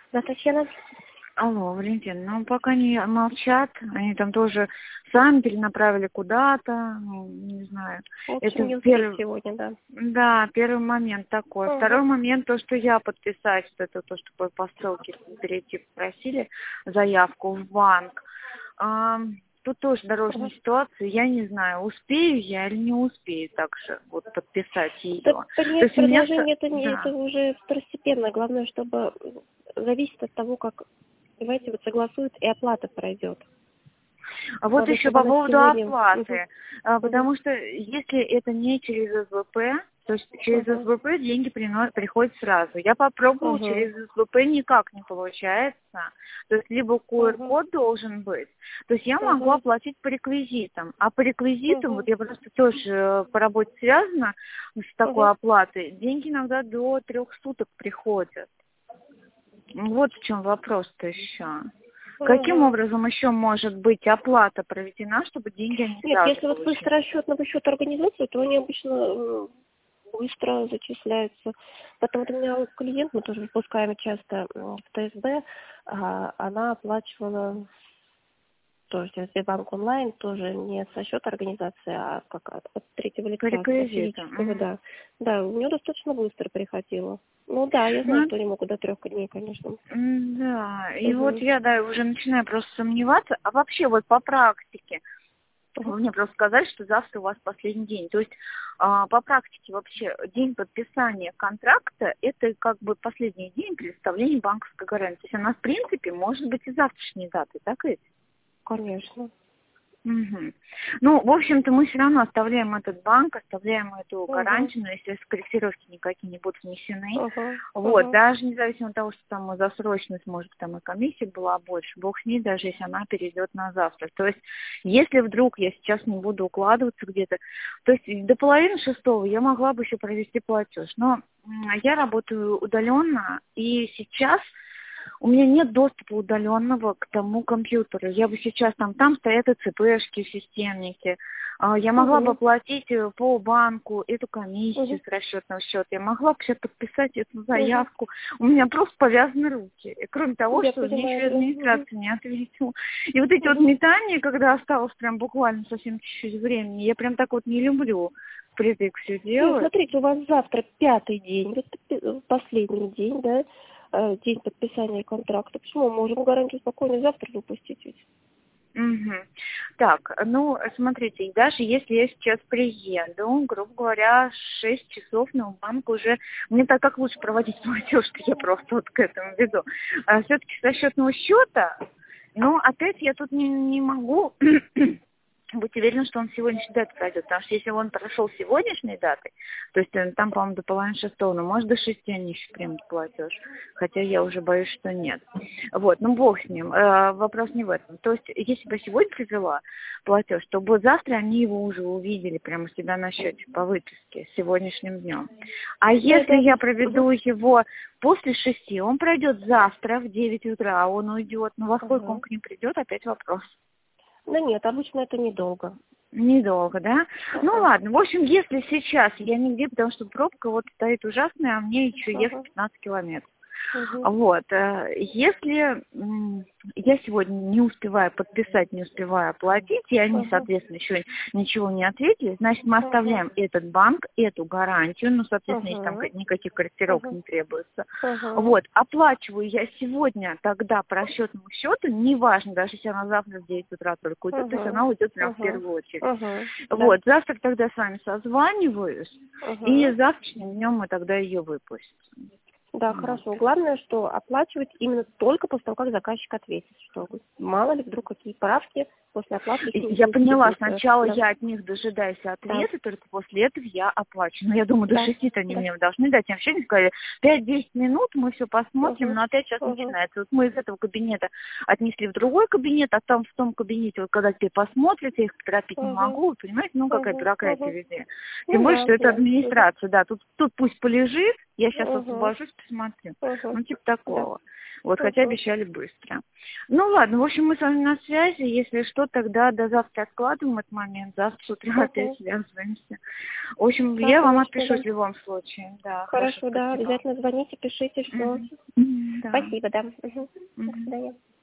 Да, Татьяна? Алло, Валентин, ну пока не молчат, они там тоже сами перенаправили куда-то, ну, не знаю. В общем, Это не успеть первый, сегодня, да. да, первый момент такой. Угу. Второй момент, то, что я подписать, вот это то, что по ссылке перейти попросили, заявку в банк. Тут тоже дорожная Угу. ситуация, я не знаю, успею я или не успею также вот подписать ее. Да, То принять есть у меня, предложение это да. уже второстепенно. Главное, чтобы зависит от того, как, давайте вот согласуют и оплата пройдет. А вот Главное, еще чтобы по она поводу сегодня... Угу. оплаты. Угу. Потому что если это не через СВП, то есть через Угу. СВП деньги приходят сразу. Я попробовала, Угу. через СВП никак не получается. То есть либо Угу. QR-код должен быть, то есть я могу Угу. оплатить по реквизитам. А по реквизитам, вот Угу. я просто тоже по работе связана с такой Угу. оплатой, деньги иногда до 3 суток приходят. Вот в чем вопрос-то еще. Каким Угу. образом еще может быть оплата проведена, чтобы деньги они Нет, сразу если вот получили? быстро расчетного счета организации, то они обычно быстро зачисляются. Потом вот у меня клиент, мы тоже выпускаем часто в ТСБ, она оплачивала тоже через Сбербанк онлайн, тоже не со счета организации, а как от третьего По лица, от реквизитам. физического, Мгм. да. Да, у нее достаточно быстро приходило. Ну да, я знаю, Ну, что они могут до 3 дней, конечно. да, и вот Угу. я, да, уже начинаю просто сомневаться. А вообще вот по практике, Угу. вы мне просто сказали, что завтра у вас последний день. То есть по практике вообще день подписания контракта – это как бы последний день предоставления банковской гарантии. То есть она, в принципе, может быть и завтрашней датой, так ведь? Конечно. Мгм. Ну, в общем-то, мы все равно оставляем этот банк, оставляем эту Угу. гарантию, но если корректировки никакие не будут внесены, Угу. вот, Угу. даже независимо от того, что там засрочность, может, там и комиссия была больше, бог с ней, даже если она перейдет на завтра. То есть, если вдруг я сейчас не буду укладываться где-то, то есть до половины шестого я могла бы еще провести платеж, но я работаю удаленно, и сейчас у меня нет доступа удаленного к тому компьютеру. Я бы сейчас там стоят ЦПшки, системники. Я могла бы Угу. оплатить по банку эту комиссию Угу. с расчетного счета. Я могла бы сейчас подписать эту Угу. заявку. У меня просто повязаны руки. И кроме того, Я что мне понимаю, еще и да. Угу. администрация не ответила. И вот эти вот Угу. метания, когда осталось прям буквально совсем чуть-чуть времени, я прям так вот не люблю впритык все Нет, делать. смотрите, у вас завтра 5-й день, вот последний день, да, день подписания контракта. Почему? Мы можем гарантию спокойно завтра выпустить ведь. Мгм. Так, ну, смотрите, даже если я сейчас приеду, грубо говоря, 6 часов, но банк уже... Мне так как лучше проводить платеж, что я просто вот к этому веду. Все-таки со счетного счета, но опять я тут не могу быть уверена, что он сегодняшней датой пройдет, потому что если он прошел сегодняшней датой, то есть там, по-моему, до половины шестого, но может до 6 они еще примут платеж, хотя я уже боюсь, что нет. Вот, ну бог с ним, вопрос не в этом. То есть если бы я сегодня привела платеж, то бы завтра они его уже увидели прямо у себя на счете по выписке с сегодняшним днем. А Да, если да. я Угу. проведу его после 6, он пройдет завтра в 9 утра, он уйдет, но во сколько он Ага. к ним придет, опять вопрос. Да нет, обычно это недолго. Недолго, да? Ну Ага. ладно, в общем, если сейчас я нигде, потому что пробка вот стоит ужасная, а мне еще ехать Ага. 15 километров. Угу. Вот, если я сегодня не успеваю подписать, не успеваю оплатить, и они, Ага. соответственно, еще ничего не ответили, значит, мы Ага. оставляем этот банк, эту гарантию, ну, соответственно, если там Ага. никаких корректировок Ага. не требуется. Ага. Вот, оплачиваю я сегодня тогда по расчетному счету, неважно, даже если она завтра в 9 утра только уйдет, то есть Ага. она уйдет прям в Ага. первую очередь. Ага. Да. Вот, завтра тогда с вами созваниваюсь, и Ага. завтрашним днем мы тогда ее выпустим. Да, Вот. хорошо. Главное, что оплачивать именно только после того, как заказчик ответит, что мало ли вдруг какие правки после оплаты еще Я поняла, учтутся. сначала Да, я от них дожидаюсь да, ответа, только после этого я оплачу. Но я думаю, до да, 6 они да. мне должны дать. Они вообще не сказали, 5-10 минут мы все посмотрим, Угу, но опять сейчас угу, начинается. Вот мы из этого кабинета отнесли в другой кабинет, а там в том кабинете, вот когда те посмотрят, я их торопить не угу, могу, вы понимаете, ну какая угу, бюрократия угу. везде. Тем Ну более, да, что это да. Угу, администрация, да, тут пусть полежит, я сейчас угу, освобожусь, посмотрю. угу. Ну, типа Да. такого. Вот, хотя обещали быстро. Ну ладно, в общем, мы с вами на связи. Если что, тогда до завтра откладываем этот момент. Завтра с утра опять связываемся. В общем, Да, я вам конечно, отпишусь да. в любом случае. Да, Хорошо, да, спасибо. обязательно звоните, пишите, все. Да. Спасибо, да. До Мгм. свидания.